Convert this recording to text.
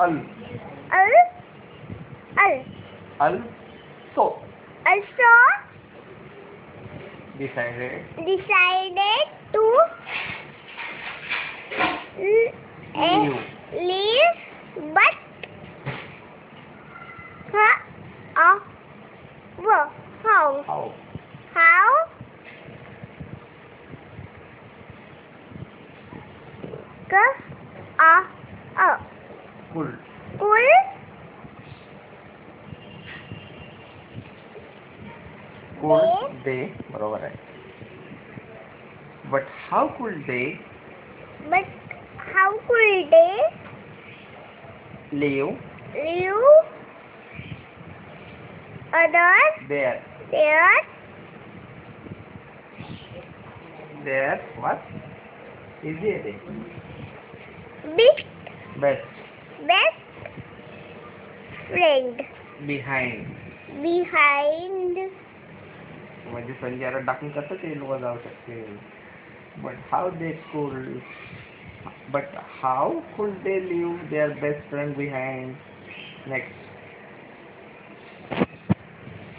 Al. Al. Al. Also Also decided decided to leave. leave, but how? How? How? How? Could. Could Could they? बरोबर आहे. But how could they but how could they leave leave others their what? Easy आहे ते. big Best best friend behind. म्हणजे संजयला टाकून कसं ते लोक जाऊ शकते. But how could they leave their best friend behind? Next.